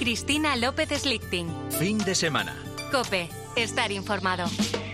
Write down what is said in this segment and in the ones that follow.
Cristina López Slichting. Fin de semana. COPE. Estar informado.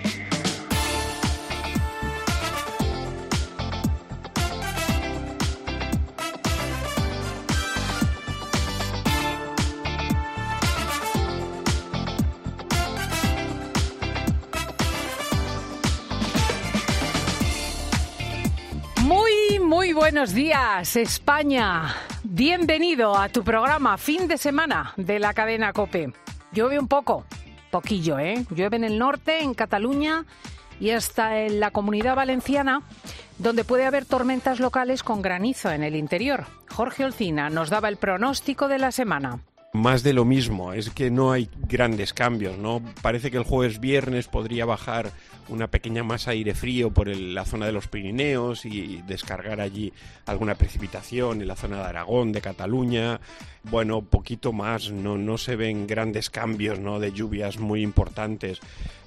Muy buenos días, España. Bienvenido a tu programa Fin de Semana de la cadena COPE. Llueve un poquillo, ¿eh? Llueve en el norte, en Cataluña y hasta en la Comunidad Valenciana, donde puede haber tormentas locales con granizo en el interior. Jorge Olcina nos daba el pronóstico de la semana. Más de lo mismo, es que no hay grandes cambios, ¿no? Parece que el jueves-viernes podría bajar una pequeña masa de aire frío por la zona de los Pirineos y descargar allí alguna precipitación en la zona de Aragón, de Cataluña. Bueno, poquito más, no se ven grandes cambios, ¿no?, de lluvias muy importantes.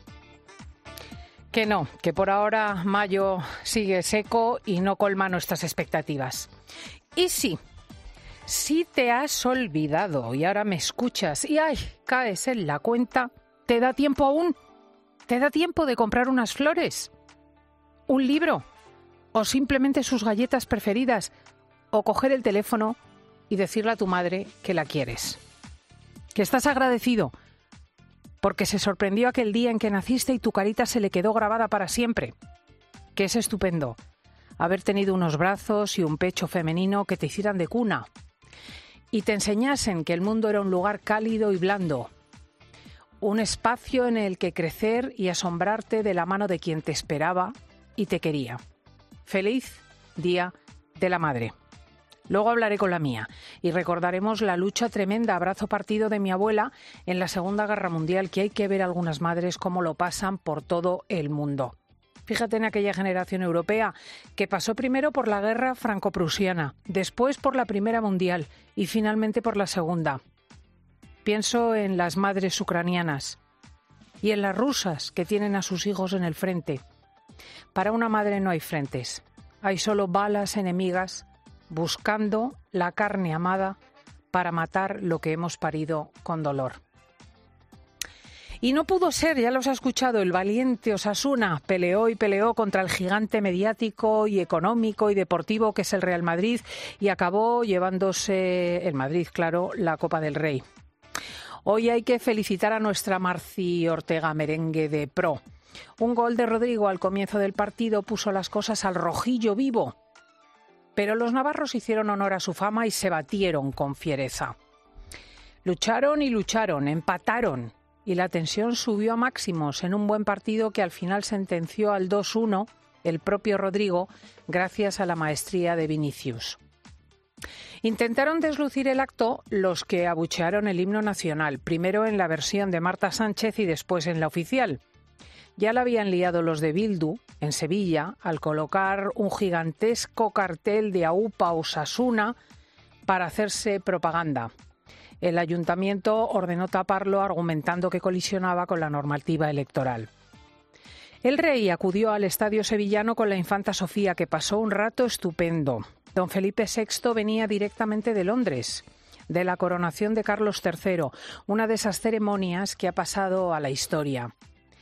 Que no, que por ahora mayo sigue seco y no colma nuestras expectativas. Y sí, si te has olvidado y ahora me escuchas y caes en la cuenta, ¿te da tiempo aún? ¿Te da tiempo de comprar unas flores? ¿Un libro? ¿O simplemente sus galletas preferidas? ¿O coger el teléfono y decirle a tu madre que la quieres? Que estás agradecido porque se sorprendió aquel día en que naciste y tu carita se le quedó grabada para siempre. Que es estupendo haber tenido unos brazos y un pecho femenino que te hicieran de cuna y te enseñasen que el mundo era un lugar cálido y blando, un espacio en el que crecer y asombrarte de la mano de quien te esperaba y te quería. Feliz Día de la Madre. Luego hablaré con la mía y recordaremos la lucha tremenda a brazo partido de mi abuela en la Segunda Guerra Mundial, que hay que ver algunas madres cómo lo pasan por todo el mundo. Fíjate en aquella generación europea que pasó primero por la guerra franco-prusiana, después por la Primera Mundial y finalmente por la Segunda. Pienso en las madres ucranianas y en las rusas que tienen a sus hijos en el frente. Para una madre no hay frentes, hay solo balas enemigas buscando la carne amada para matar lo que hemos parido con dolor. Y no pudo ser, ya los ha escuchado, el valiente Osasuna peleó y peleó contra el gigante mediático y económico y deportivo que es el Real Madrid y acabó llevándose el Madrid, claro, la Copa del Rey. Hoy hay que felicitar a nuestra Marci Ortega, merengue de pro. Un gol de Rodrigo al comienzo del partido puso las cosas al rojillo vivo, pero los navarros hicieron honor a su fama y se batieron con fiereza. Lucharon y lucharon, empataron, y la tensión subió a máximos en un buen partido que al final sentenció al 2-1 el propio Rodrigo gracias a la maestría de Vinicius. Intentaron deslucir el acto los que abuchearon el himno nacional, primero en la versión de Marta Sánchez y después en la oficial. Ya la habían liado los de Bildu en Sevilla al colocar un gigantesco cartel de AUPA Osasuna para hacerse propaganda. El ayuntamiento ordenó taparlo argumentando que colisionaba con la normativa electoral. El rey acudió al estadio sevillano con la infanta Sofía, que pasó un rato estupendo. Don Felipe VI venía directamente de Londres, de la coronación de Carlos III, una de esas ceremonias que ha pasado a la historia.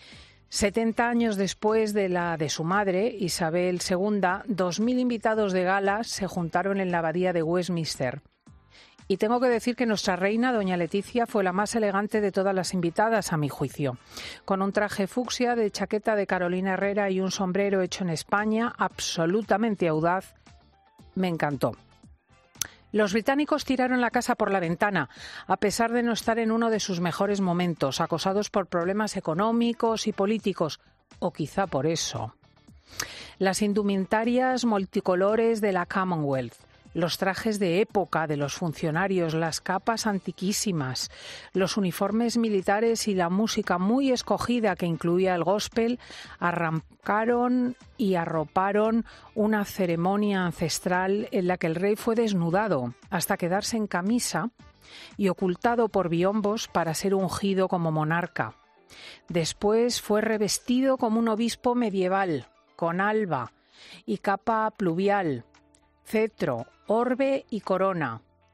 70 años después de la de su madre, Isabel II, 2.000 invitados de gala se juntaron en la abadía de Westminster. Y tengo que decir que nuestra reina, doña Leticia, fue la más elegante de todas las invitadas, a mi juicio. Con un traje fucsia de chaqueta de Carolina Herrera y un sombrero hecho en España, absolutamente audaz, me encantó. Los británicos tiraron la casa por la ventana, a pesar de no estar en uno de sus mejores momentos, acosados por problemas económicos y políticos, o quizá por eso. Las indumentarias multicolores de la Commonwealth, los trajes de época de los funcionarios, las capas antiquísimas, los uniformes militares y la música muy escogida que incluía el gospel arrancaron y arroparon una ceremonia ancestral en la que el rey fue desnudado hasta quedarse en camisa y ocultado por biombos para ser ungido como monarca. Después fue revestido como un obispo medieval, con alba y capa pluvial, cetro, orbe y corona,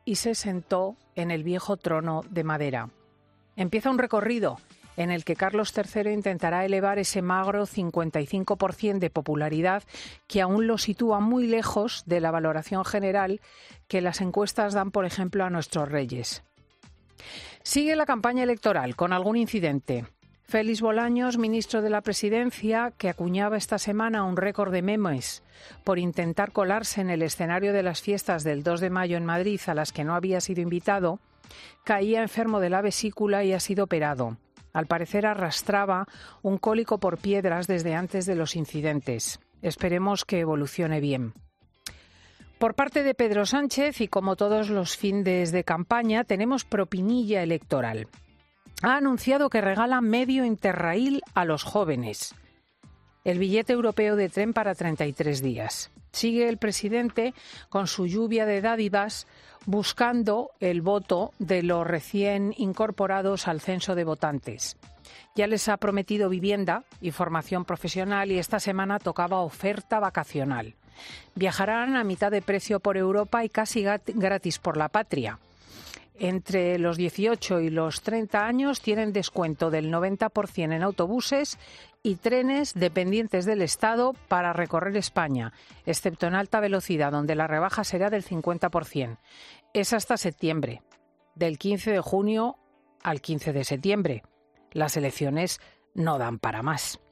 y se sentó en el viejo trono de madera. Empieza un recorrido en el que Carlos III intentará elevar ese magro 55% de popularidad que aún lo sitúa muy lejos de la valoración general que las encuestas dan, por ejemplo, a nuestros reyes. Sigue la campaña electoral con algún incidente. Félix Bolaños, ministro de la Presidencia, que acuñaba esta semana un récord de memes por intentar colarse en el escenario de las fiestas del 2 de mayo en Madrid a las que no había sido invitado, caía enfermo de la vesícula y ha sido operado. Al parecer arrastraba un cólico por piedras desde antes de los incidentes. Esperemos que evolucione bien. Por parte de Pedro Sánchez, y como todos los fines de campaña, tenemos propinilla electoral. Ha anunciado que regala medio Interrail a los jóvenes. El billete europeo de tren para 33 días. Sigue el presidente con su lluvia de dádivas buscando el voto de los recién incorporados al censo de votantes. Ya les ha prometido vivienda y formación profesional y esta semana tocaba oferta vacacional. Viajarán a mitad de precio por Europa y casi gratis por la patria. Entre los 18 y los 30 años tienen descuento del 90% en autobuses y trenes dependientes del Estado para recorrer España, excepto en alta velocidad, donde la rebaja será del 50%. Es hasta septiembre, del 15 de junio al 15 de septiembre. Las elecciones no dan para más.